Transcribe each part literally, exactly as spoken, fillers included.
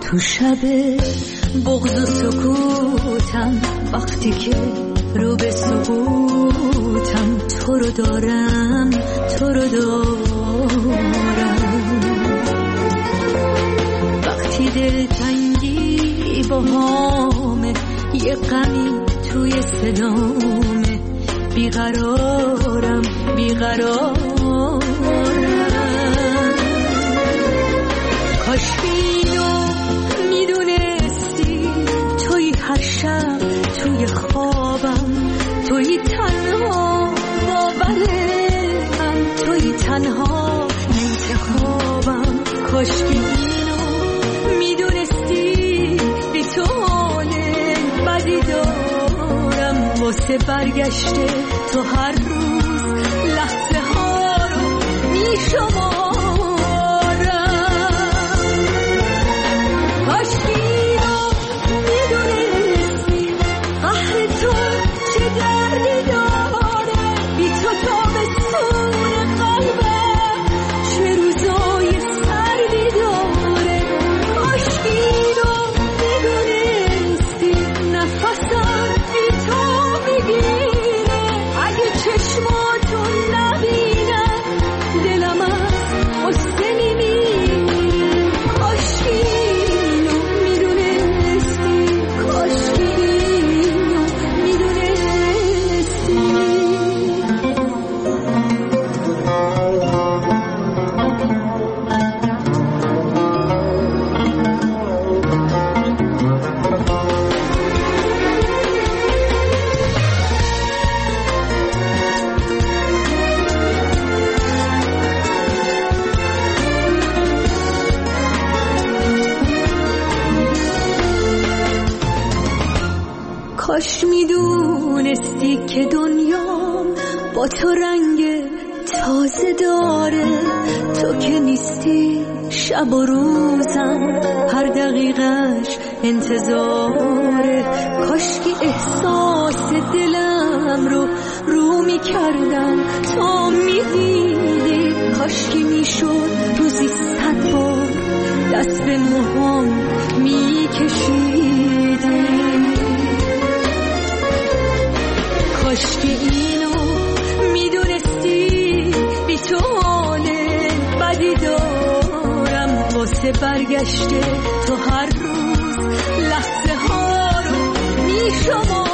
تو شب بغض و سکوتم، وقتی که رو به سقوطم، تو رو دارم تو رو دارم. وقتی دلتنگی با همه، یه غمی توی صدامه، بیقرارم بیقرارم. کاش اینو میدونستی، توی هر شب توی خوابم، توی تنها باورم، توی تنها انتخابم. کاش اینو میدونستی، بی تو حال بدی دارم، واسه برگشته تو هر روز لحظه ها رو میشمارم. کاش اینو میدونستی، قهر تو چه دردی داره، بی تو تابستون قلبم چه روزای سردی داره. کاش اینو میدونستی، نفسم بی تو میگیره، اگه چشماتون نبینم دلم از غصه میمیره. کاش اینو میدونستی، کاش اینو میدونستی. کاش میدونستی که دنیا با تو رنگ تازه داره، تو که نیستی شب و روزم هر دقیقش انتظاره. کاش که احساس دلم رو رو میکردم تا میدیدی، کاش که میشد روزی صد بار دست به موهام میکشیدی. کاش که اینو میدونستی، بی تو حال بدی دارم، واسه برگشته تو هر روز لحظه ها رو میشمارم.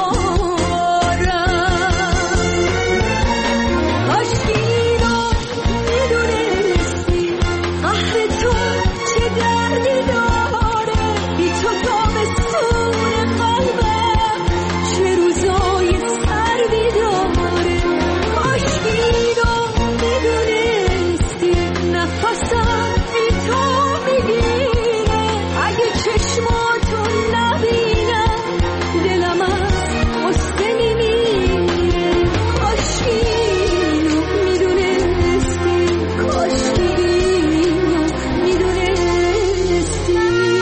کاش که اینو میدونستی، قهر تو چه دردی داره، بی تو تابستون قلبم چه روزای سردی داره. کاش که اینو میدونستی، نفسم بی تو میگیره، اگه چشماتون نبینم دلم از غصه میمیره. کاش که اینو میدونستی، کاش که اینو میدونستی.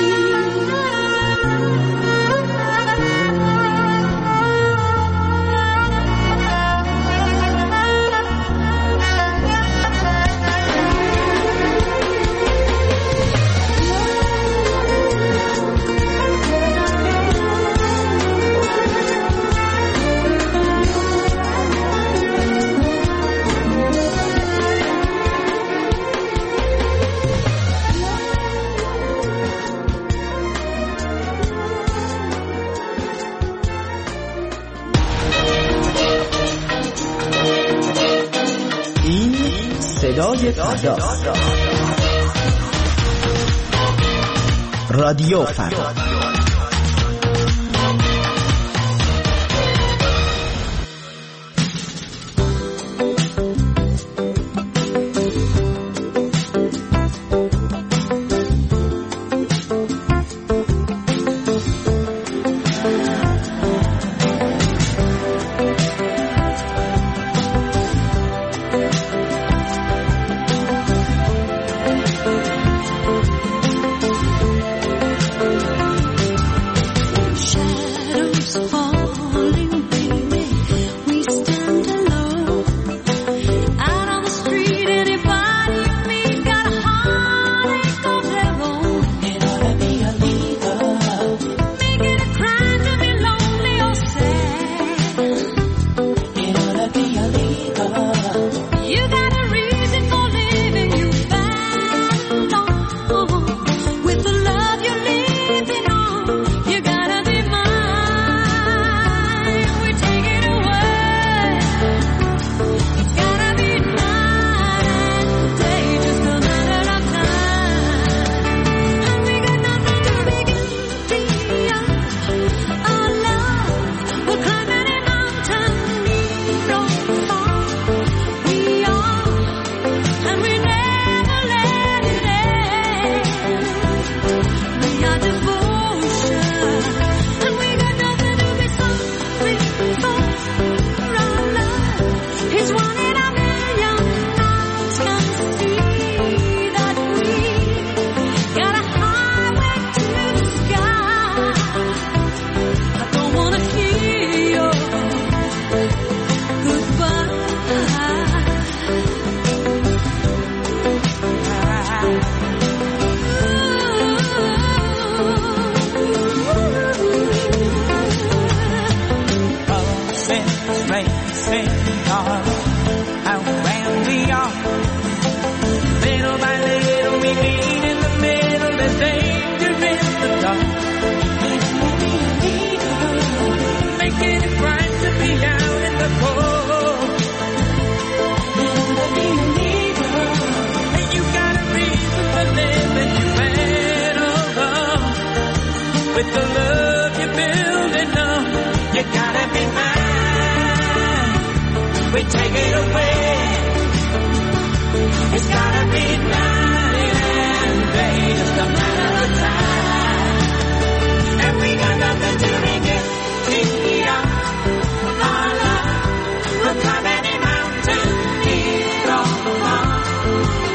این صدای فرداست. رادیو فردا.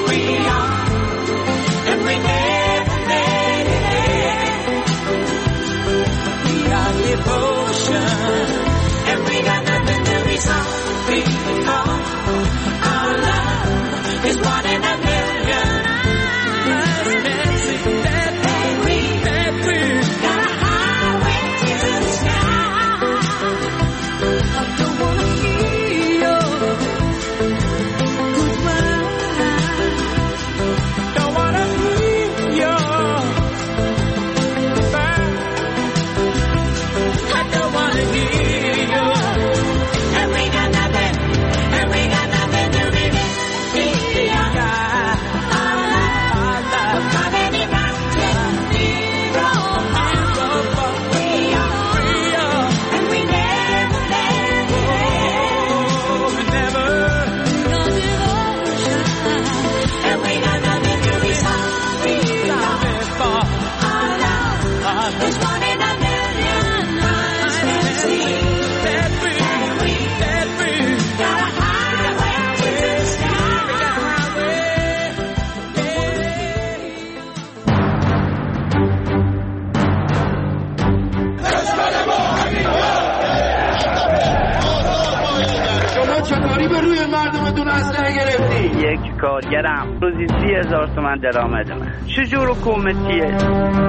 یک کارگرم روزی سی هزار تومن درآمد من. چجور حکومتیه؟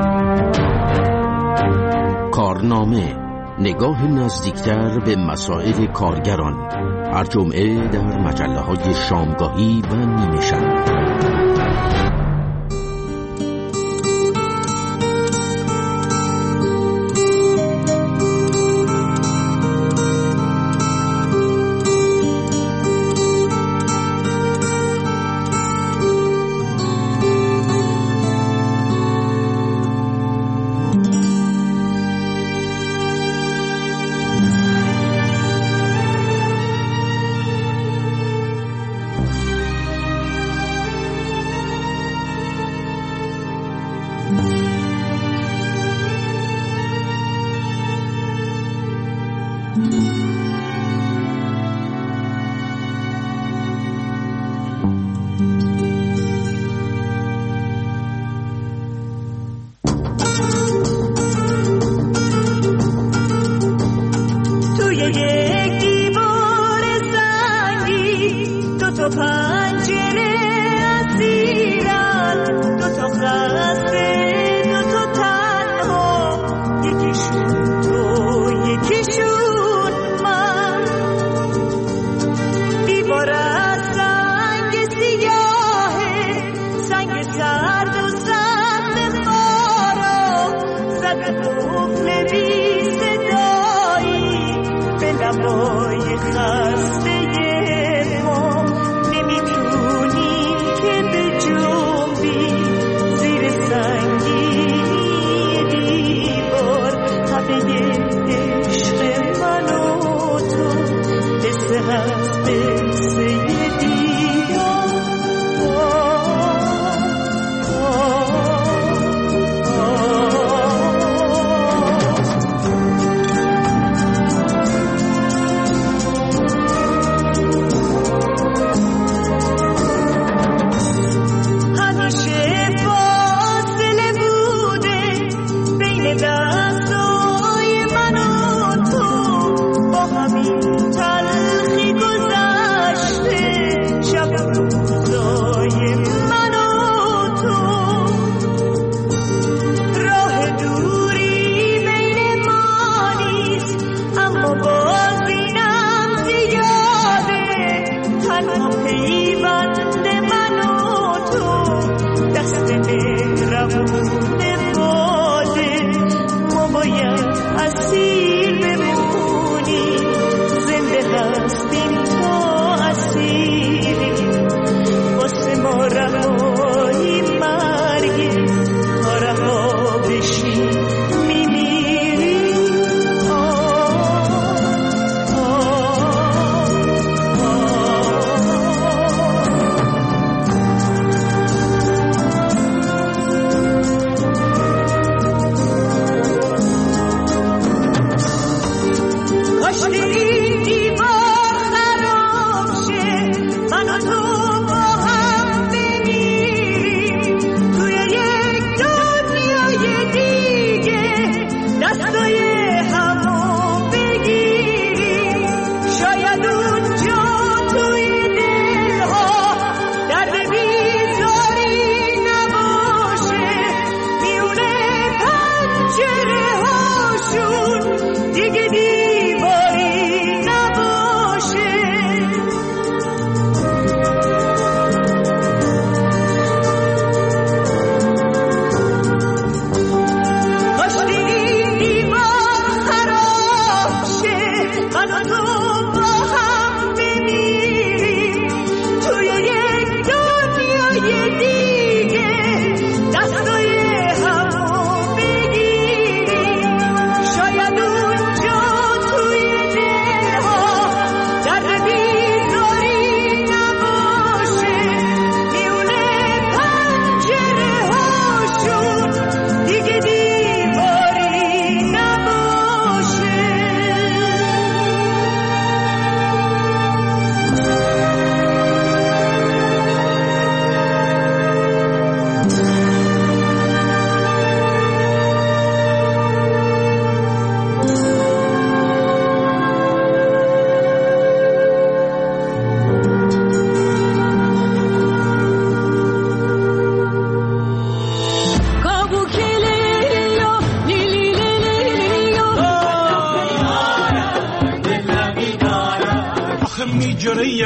کارنامه، نگاه نزدیکتر به مسائل کارگران، هر جمعه در مجله های شامگاهی و نیمه شب.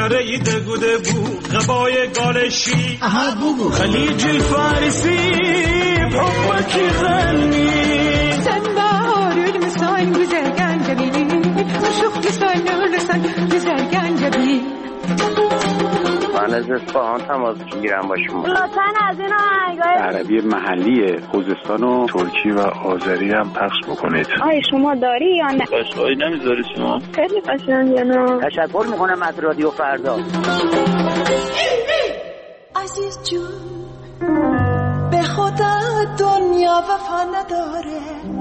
گره دگوده بود غبای گالشی aha بگو خلیج فارسی حبکی غنی sen baharül müsain güzel gencebi aşık güzel ölürsen güzel gencebi من از اصفهان تماس میگیرم با شما. لطفاً از این آهنگای عربی محلی خوزستان و ترکی و آذری هم پخش بکنید. آی شما داری یا نه؟ قشقایی نمیذاری شما؟ خیلی قشنگه نه؟ تشکر میکنم از رادیو فردا. عزیز جون به خدا دنیا وفا نداره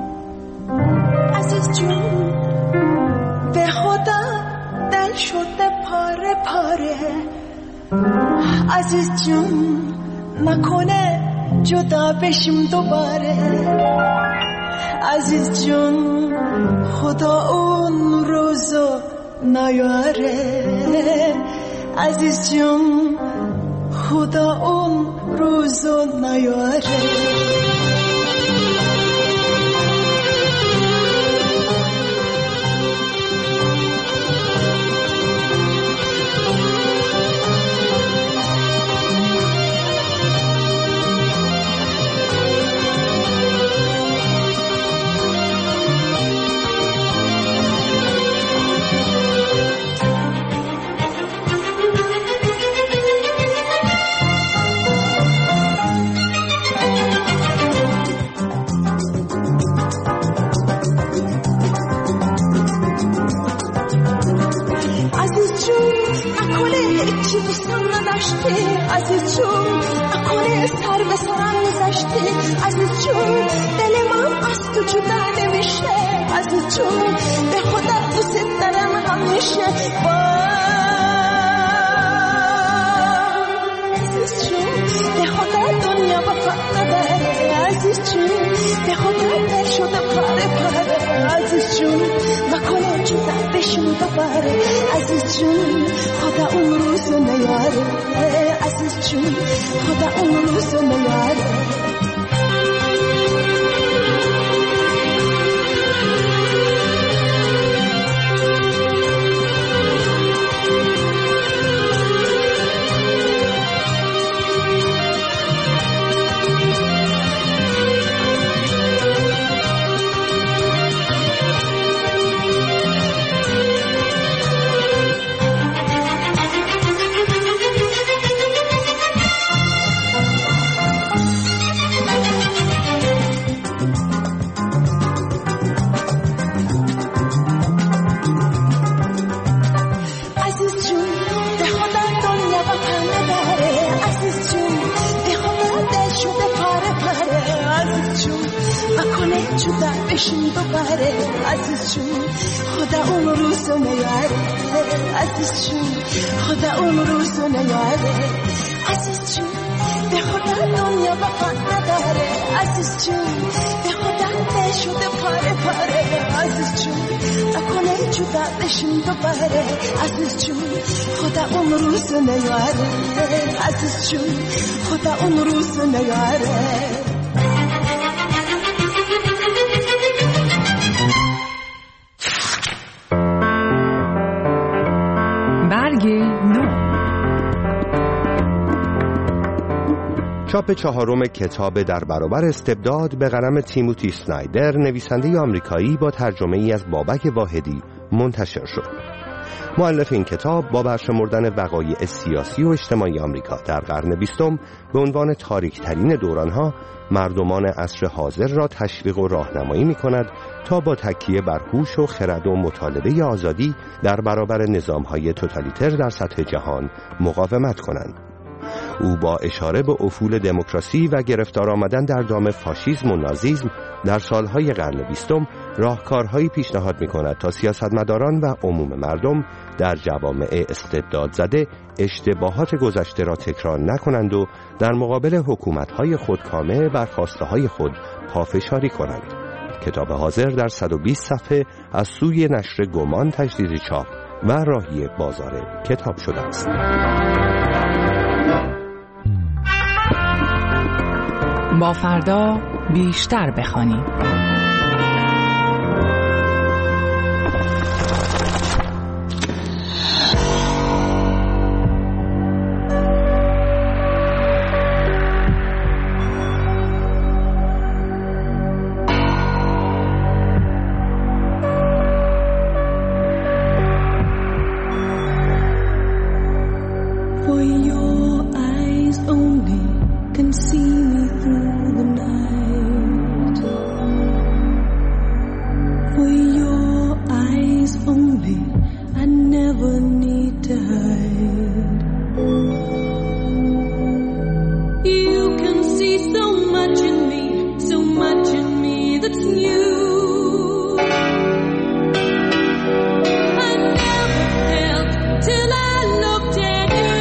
عزیز جون به خدا دل شده پاره پاره عزیز جون نکنه جدا بشیم دوباره عزیز جون خدا اون روزو نیاره عزیز جون خدا اون روزو نیاره عزیز جون اکنه سر به سرم گذشتی عزیز جون دل من از تو جدا نمیشه عزیز جون به خدا دوست دارم همیشه عزیز جون به خدا دنیا وفا نداره عزیز جون به خدا دل شده پاره پاره عزیز جون مکنه جدا بشون دوباره عزیز جون خدا اون روزو نیاره عزیز جون خدا اون روزو نیاره بشین دوباره عزیز جون خدا اون روزو نیاره عزیز جون خدا اون روزو نیاره عزیز جون به خدا دنیا وفا نداره عزیز جون به خدا دل شده پاره پاره عزیز جون نکنه جدا بشین دوباره عزیز جون خدا اون روزو نیاره عزیز جون خدا اون روزو نیاره چاپ چهارم کتاب در برابر استبداد به قلم تیموتی اسنایدر نویسنده آمریکایی با ترجمه ای از بابک واحدی منتشر شد. مؤلف این کتاب با برشمردن وقایع سیاسی و اجتماعی آمریکا در قرن بیستم به عنوان تاریک‌ترین دورانها مردمان عصر حاضر را تشویق و راهنمایی می‌کند تا با تکیه بر هوش و خرد و مطالبه آزادی در برابر نظام‌های توتالیتر در سطح جهان مقاومت کنند. او با اشاره به افول دموکراسی و گرفتار آمدن در دام فاشیسم و نازیسم در سالهای قرن بیستم راهکارهایی پیشنهاد می‌کند تا سیاستمداران و عموم مردم در جوامع استبداد زده اشتباهات گذشته را تکرار نکنند و در مقابل حکومت‌های خودکامه بر خواسته‌های خود پافشاری کنند. کتاب حاضر در صد و بیست صفحه از سوی نشر گمان تجدید چاپ و راهی بازار کتاب شده است. با فردا بیشتر بخوانیم. You can see so much in me, so much in me that's new. I never felt till I looked at you.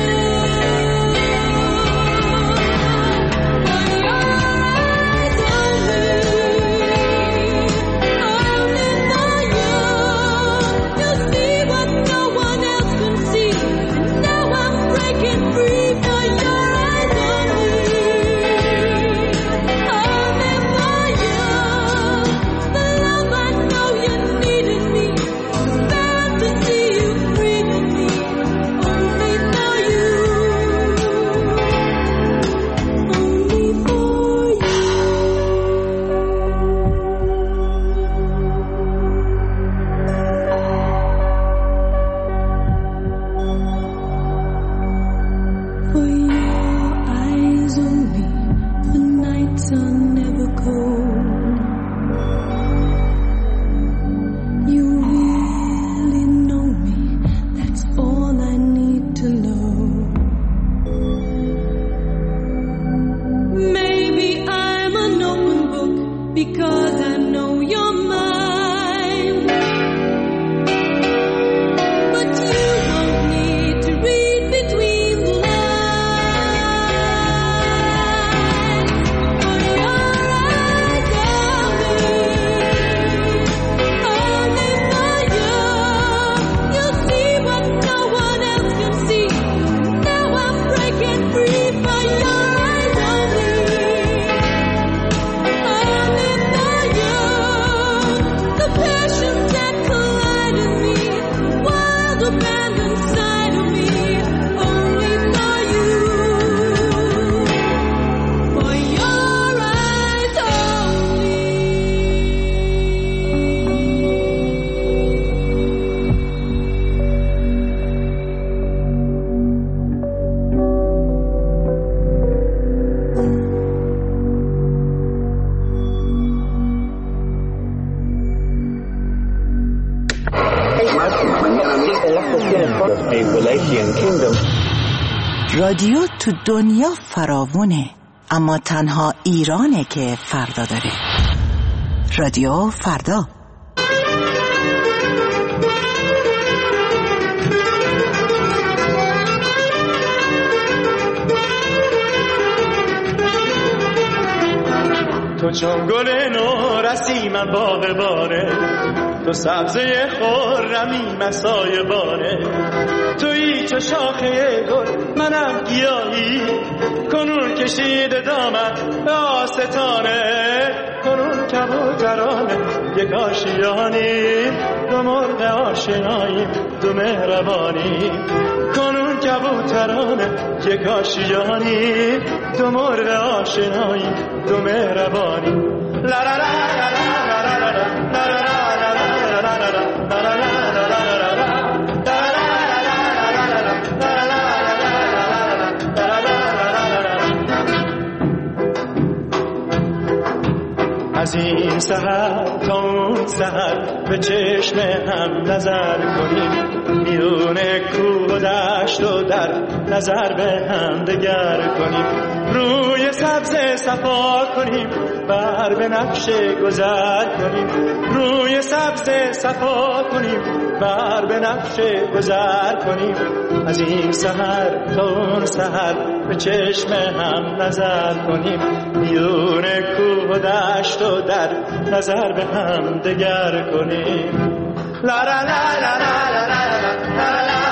But your eyes on me, only for you. You see what no one else can see. And now I'm breaking free for your eyes on me. Only for you. The love I know you needed me. Bound to see you free with me. Only for you. Only for you. For your eyes only, the nights are never cold. You really know me, that's all I need to know. Maybe I'm an open book because I know you're mine. But you won't need to read between the lines. For your eyes on me, only for you. You'll see what no one else can see. Now I'm breaking free for your eyes on me. Only for you. The passions that collide in me, the wild abandon side of me. Only for you. For your eyes only. رادیو تو دنیا فراوونه، اما تنها ایرانه که فردا داره. رادیو فردا. تو چون گل نورسی من باغبانه، تو سبزه خرمی من سایه‌بانه. تویی چو شاخه گل منم گیاهی، کنون کشیده دامن به آستانه. کنون کبوترانه یک آشیانی، دو مرغ آشنایی دو مهربانی. کنون کبوترانه یک آشیانی، دو مرغ آشنایی دو مهربانی. لا لا لا لا لا لا لا لا لا از این سحر تا اون سحر به چشم هم نظر کنیم، میون کوه و دشت و در نظر به هم دگر کنیم. روی سبز صفا کنیم، بر به نقش گذر کنیم. روی سبز صفا کنیم، بر به نقش گذر کنیم. از این سحر تا اون سحر به چشم هم نظر کنیم، میون کوه و دشت و در نظر به هم دگر کنیم. لا لا لا لا لا لا لا لا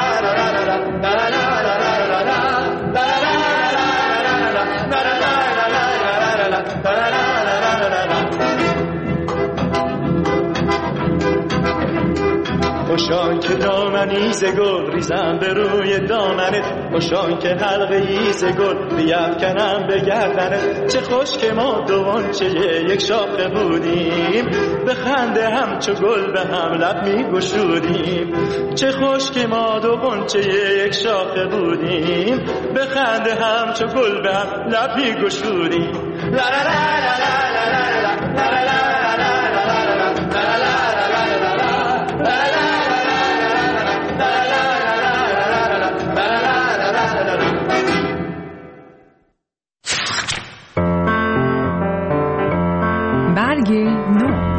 خوشان که دامنی ز گل ریزم به روی دامنت، خوشان که حلقه ای ز گل بیفکنم به گردنت. چه خوش که ما دوانچه یک شاخه بودیم، به خنده همچو گل به هم لب می گشودیم. چه خوش که ما دوانچه یک شاخه بودیم، به خنده همچو گل به هم لب می گشودیم. لا لا لا لا لا لا برگ نو.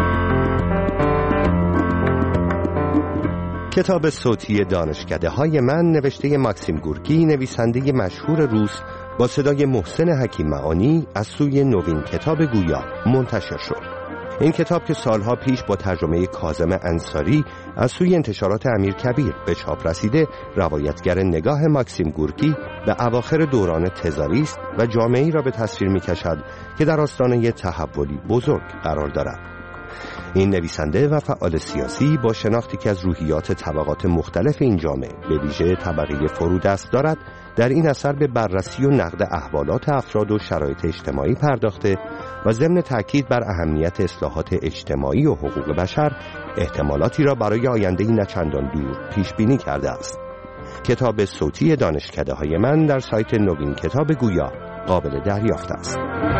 کتاب صوتی دانشکده های من نوشته ماکسیم گورکی، نویسنده مشهور روس، با صدای محسن حکیم معانی از سوی نوین کتاب گویا منتشر شد. این کتاب که سالها پیش با ترجمه کاظم انصاری از سوی انتشارات امیرکبیر به چاپ رسیده، روایتگر نگاه ماکسیم گورکی به اواخر دوران تزاری است و جامعه‌ای را به تصویر می‌کشد که در آستانه تحولی بزرگ قرار دارد. این نویسنده و فعال سیاسی با شناختی که از روحیات طبقات مختلف این جامعه به ویژه طبقه فرودست دارد، در این اثر به بررسی و نقد احوالات افراد و شرایط اجتماعی پرداخته و ضمن تأکید بر اهمیت اصلاحات اجتماعی و حقوق بشر احتمالاتی را برای آینده‌ای نچندان دور پیش بینی کرده است. کتاب صوتی دانشکده های من در سایت نوین کتاب گویا قابل دریافت است.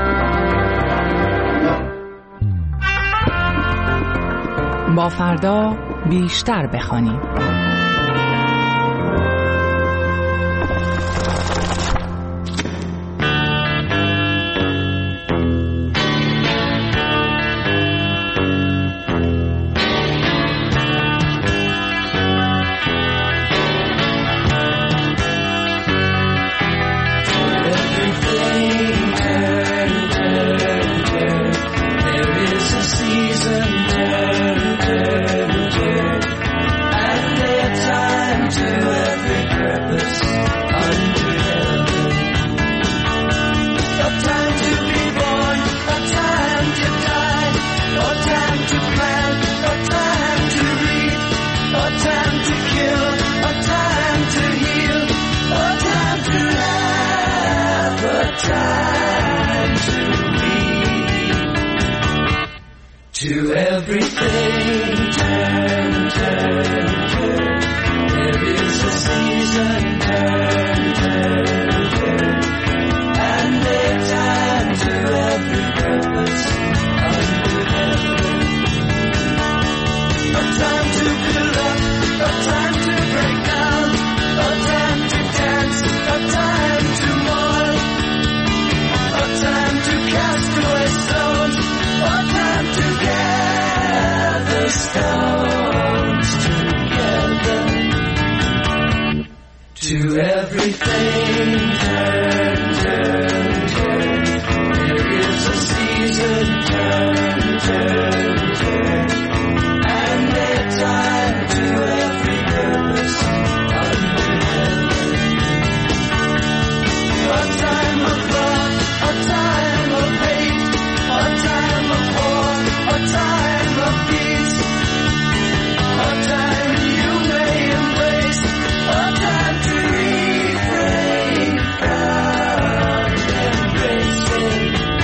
با فردا بیشتر بخوانیم. To everything, turn, turn, turn. There is a season, turn, turn, turn. And a time to every purpose under heaven. A time to build up, a time to break down, a time to dance, a time to mourn, a time to cast away stones, a time to gather stones together. To everything, turn, turn, turn. There is a season, turn, turn, turn. And a time to every purpose under heaven. A time of love, a time of hate, a time of war, a time of peace, a time you may embrace, a time to refrain from embracing.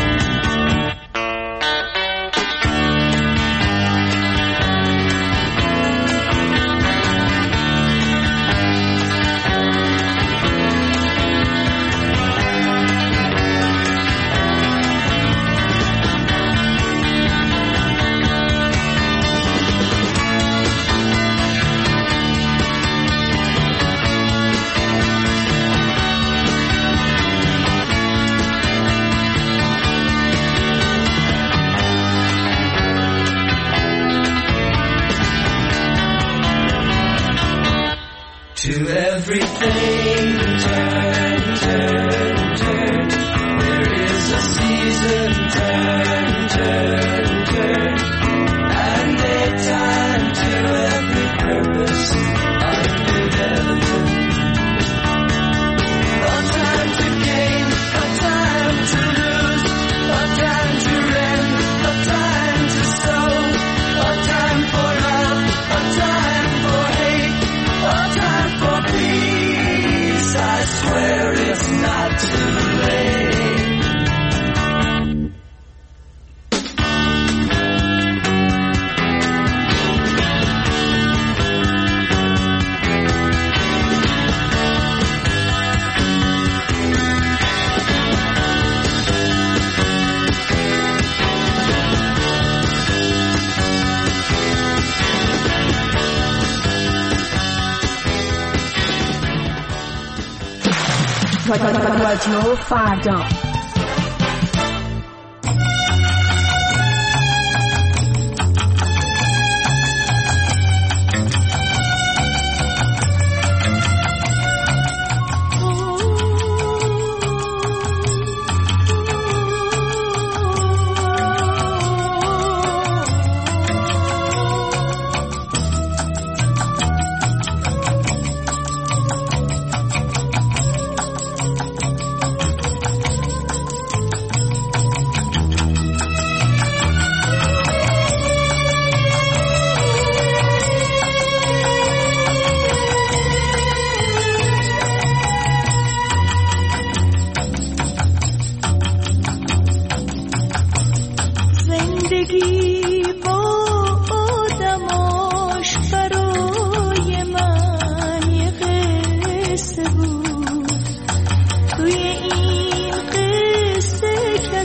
To everything, turn, turn, turn. There is a season, turn, turn, turn. And a time to every purpose under heaven. A time to gain, a time to lose, a time to rend, a time to sow, a time for love, a time for hate, a time for peace. I swear it's not too late. رادیو فردا.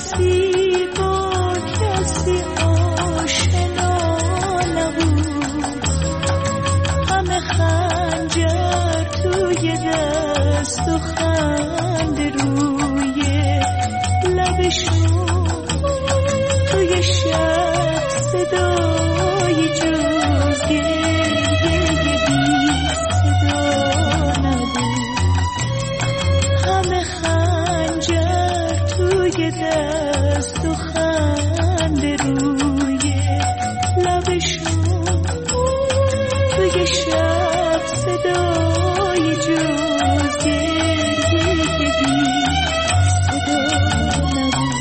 کسی با کسی آشنا نبود، همه خنجر توی دست و خنده روی لبشون، توی شب صدای جز گریه بی صدا نبود، همه خنجر توی دست و خنده روی لبشون، توی شب صدای جز گریه بی صدا نبود.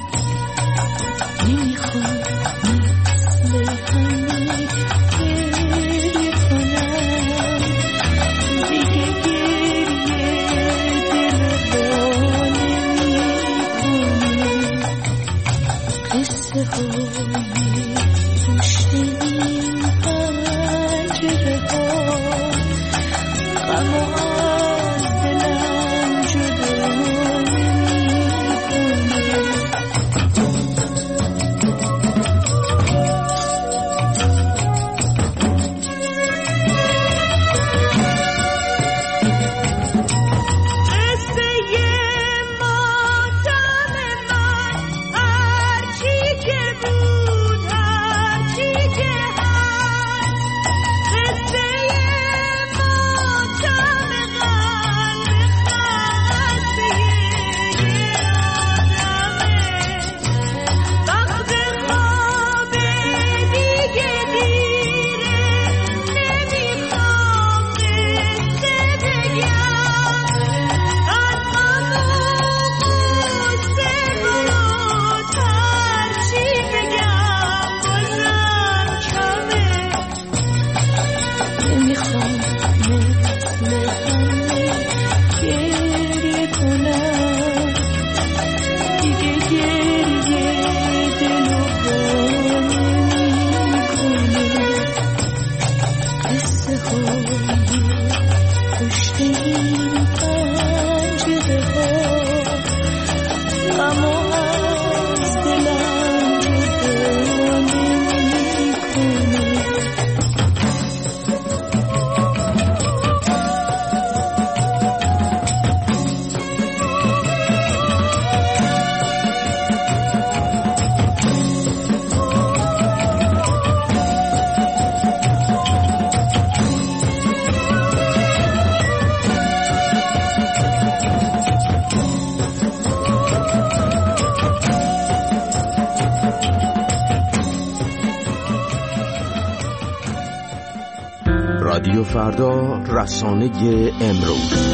نمیخوام مثل همه گریه کنم، دیگه گریه دل رو نمیکنه. قصه های پشت این پنجره ها غم و از دلم جدا نمیکنه. رادیو فردا، رسانه امروز.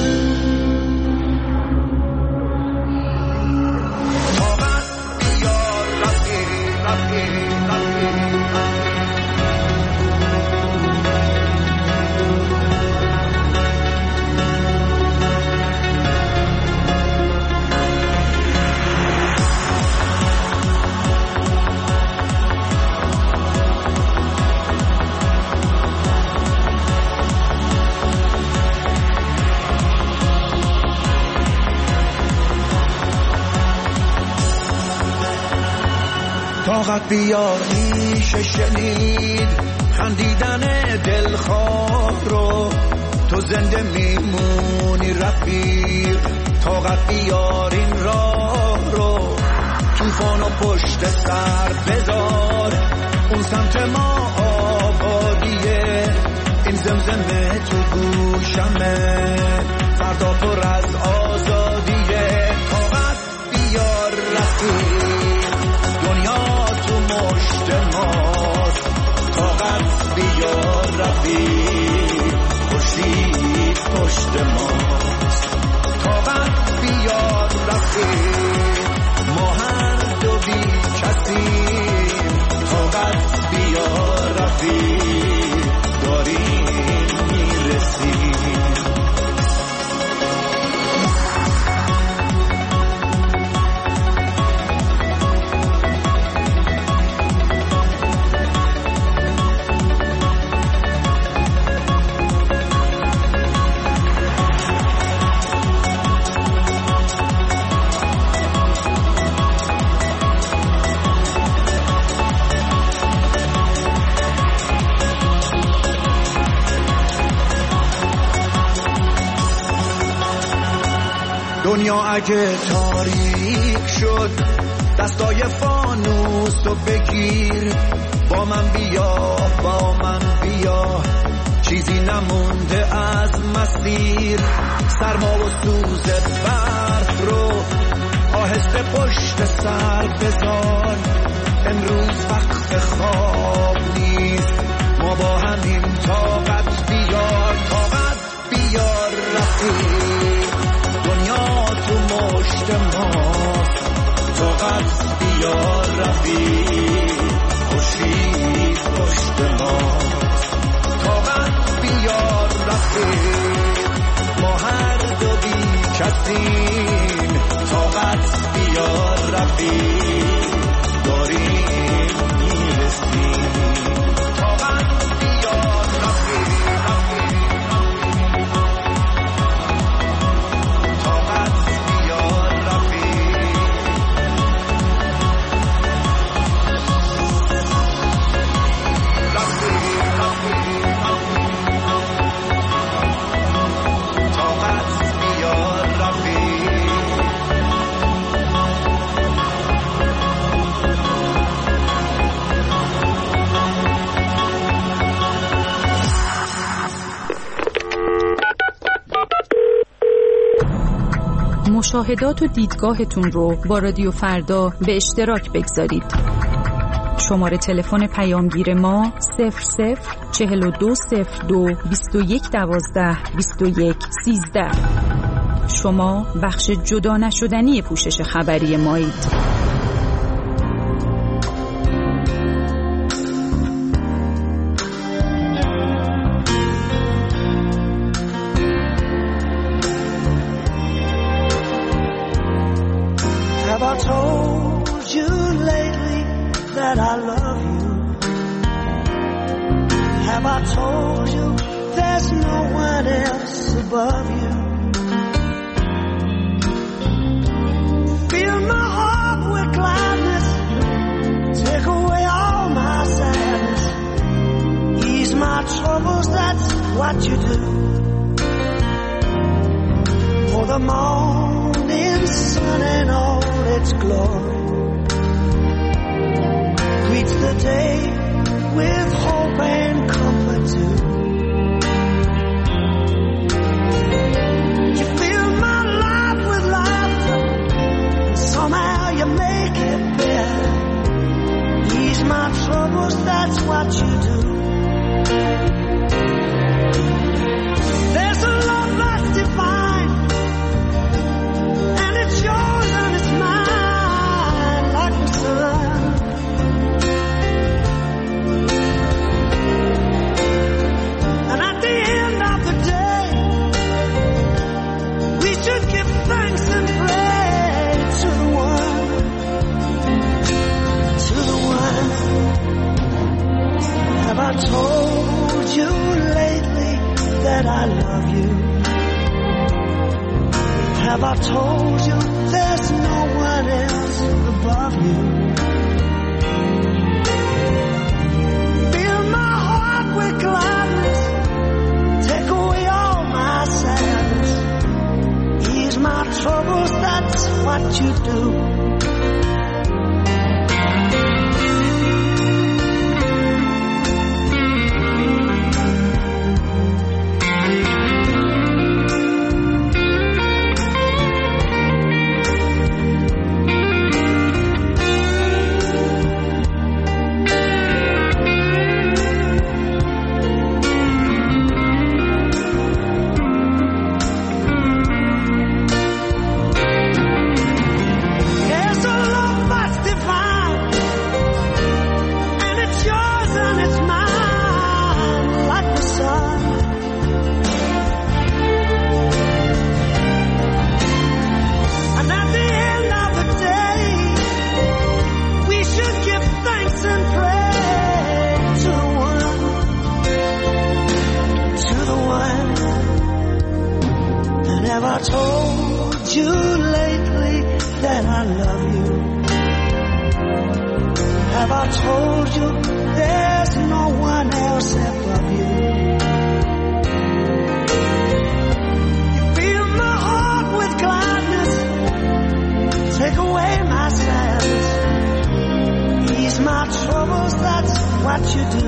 طاقت بیار میشه شنید خندیدن دلخواه رو، تو زنده میمونی رفیق. طاقت بیار این راه رو، طوفانو پشت سر بذار، اون سمت ما آبادیه، این زمزمه تو گوشمه، فردا پر از آزادیه. طاقت بیار رفیق، دنیا تو مشت ماست. طاقت بیار رفیق، خورشید پشت ماست. طاقت بیار رفیق، ما هر دو بی کسیم. طاقت بیار رفیق، داریم میرسیم. دنیا اگه تاریک شد دستای فانوس رو بگیر، با من بیا با من بیا، چیزی نمونده از مسیر. سرما و سوز برف رو آهسته پشت سر بذار، امروز وقت خواب نیست، ما با همین طاقت بیار، طاقت بیار رفیق، دنیا تو مشت ماست، طاقت بیار رفیق، خورشید پشت ماست، طاقت بیار رفیق، ما هر دو بی کسیم، طاقت بیار رفیق، داریم میرسیم، طاقت بیار رفیق، طاقت بیار رفیق، مشاهدات و دیدگاهتون رو با رادیو فردا به اشتراک بگذارید. شماره تلفن پیامگیر ما صفر صفر چهل و دو صفر دو بیست و یک دوازده بیست و یک سیزده. شما بخش جدا نشدنی پوشش خبری مایید. Have I told you lately that I love you? Have I told you there's no one else above you? Fill my heart with gladness, take away all my sadness, ease my troubles, that's what you do. For the morning sun and all its glory greets the day with hope and comfort too. You fill my life with laughter, and somehow you make it better. Ease my troubles, that's what you do. There's a love that's divine, and it's yours and it's mine, like the sun. And at the end of the day, we should give thanks and pray to the one, to the one. Have I told you lately that I love you? Have I told you there's no one else above you? Fill my heart with gladness, take away all my sadness, ease my troubles, that's what you do. Have I told you lately that I love you? Have I told you there's no one else above you? You fill my heart with gladness, take away my sadness, ease my troubles, that's what you do.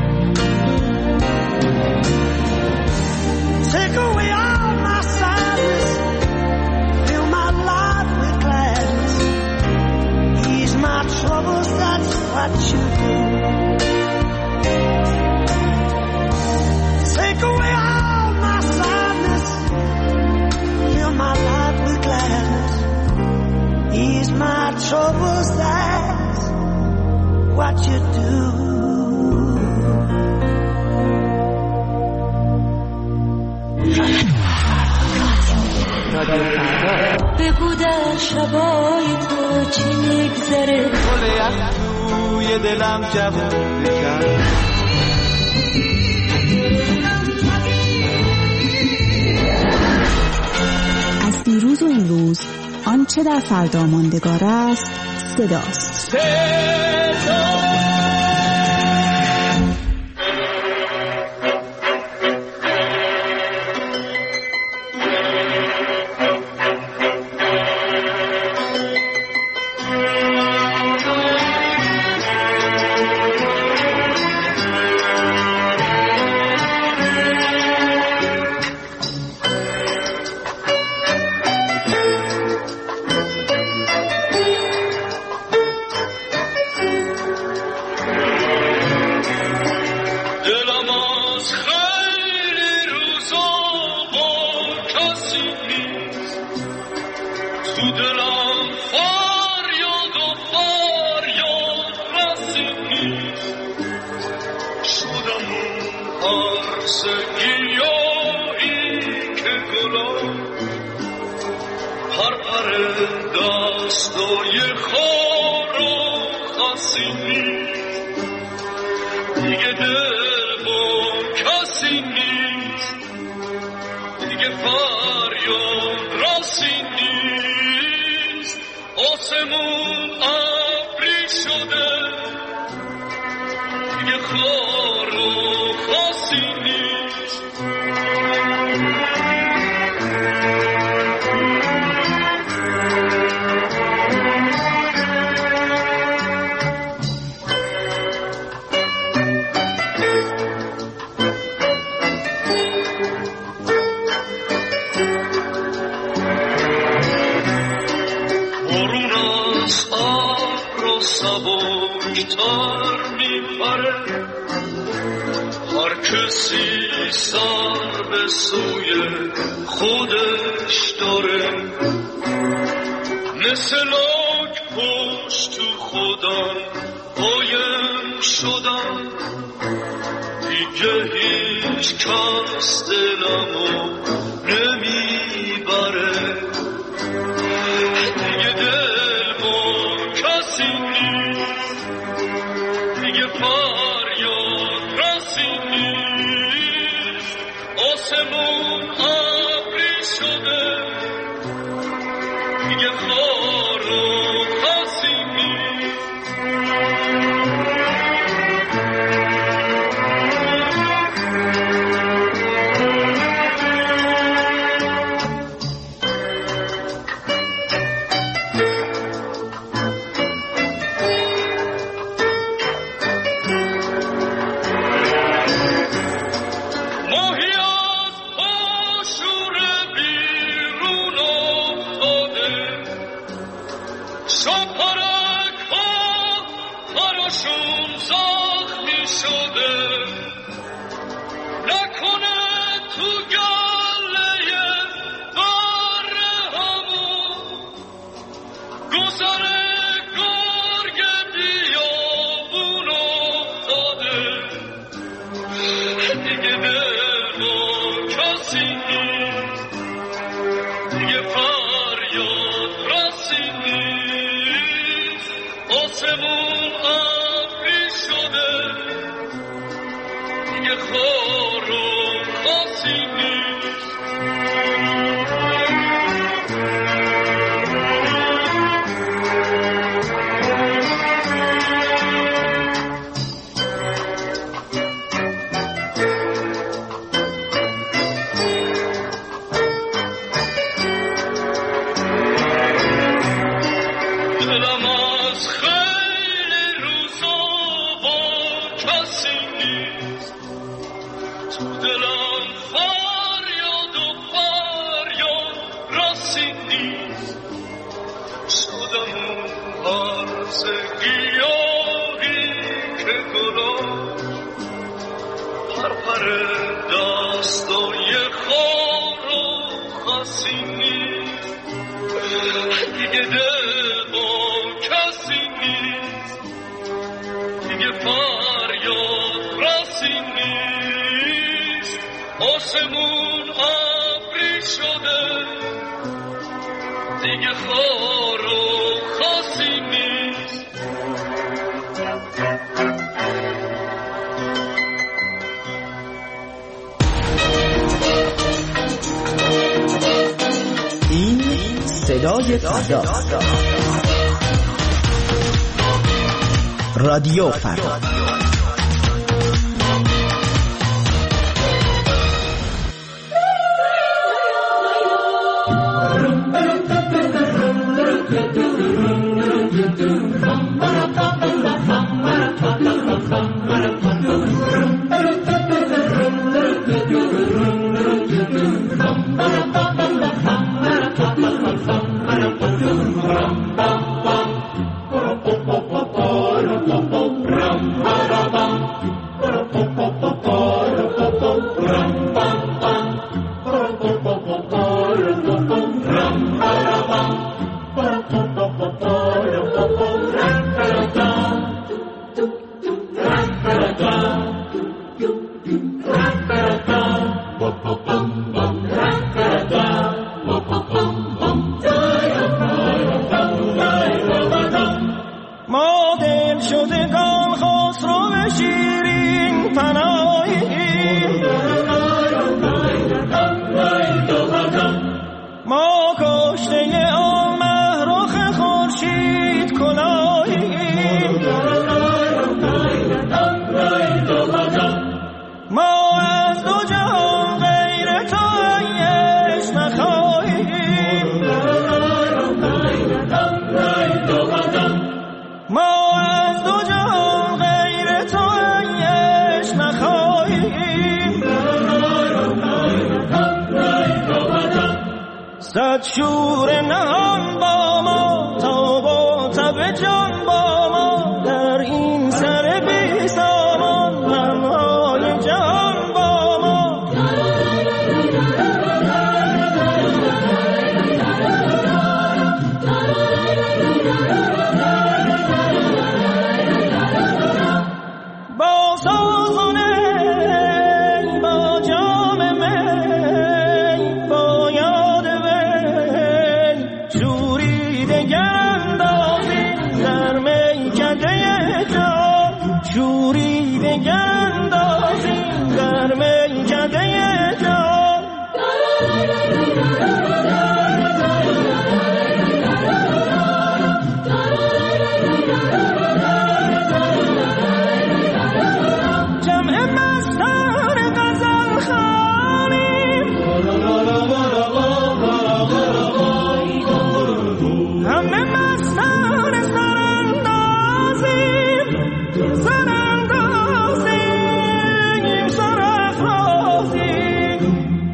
Take away all my sadness, fill my life with gladness, ease my troubles, that's what you do. Take away all my sadness, fill my life with gladness, ease my troubles, that's what you do. بگو در شبای تو چی میگذره، گل یخ توی دلم جوونه کرد. از دیروز و این روز آنچه در فردا ماندگار است صداست. صدا صدای فردا، رادیو فردا. صد شور نهان با ما تا با تب جان با ما در این سر بی سامان غمهای جهان با ما با سازونه با جام می با یاد شوریده گندازیم در میکده جان جمع مستان غزل خوانیم همه مستان سراندازیم سراندازیم سرافرازیم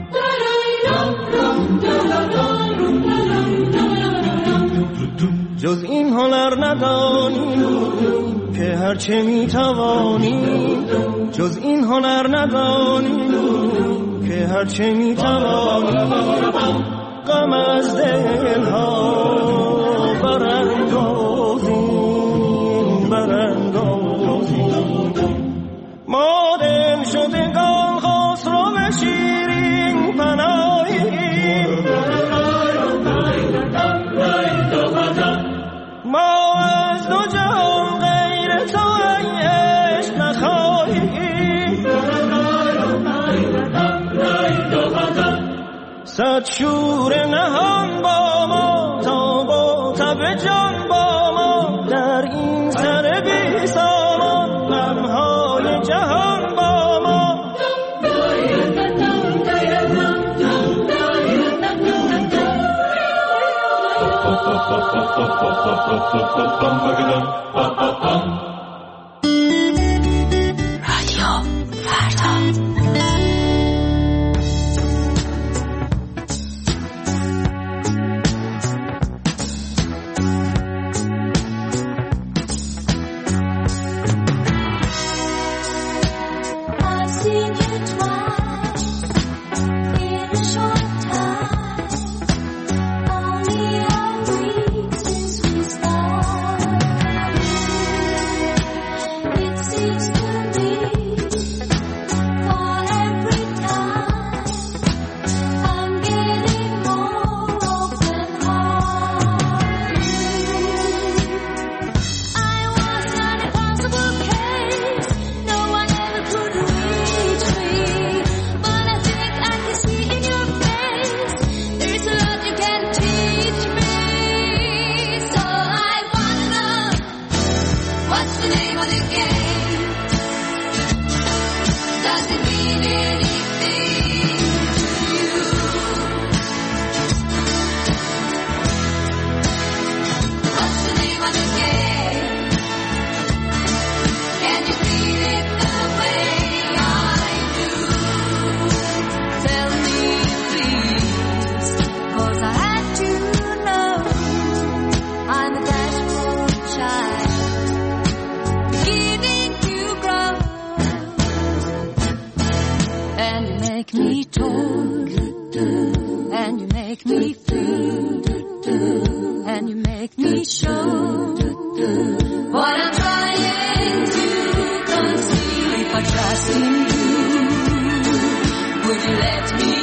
جز این هنر ندانیم که هرچه میتوانیم جز این هنر ندانیم که هرچه میتوانیم غم از دلها براندازیم براندازیم ما دل شدگان خسرو شیرین پناهیم ما از دو جهان غیر تو ای عشق نخواهیم صد شور نهان با ما تا با تب جان با ما در این سر بی سامان غمهای جهان با ما رادیو فردا. what I'm trying to conceal. If I trust in you, would you let me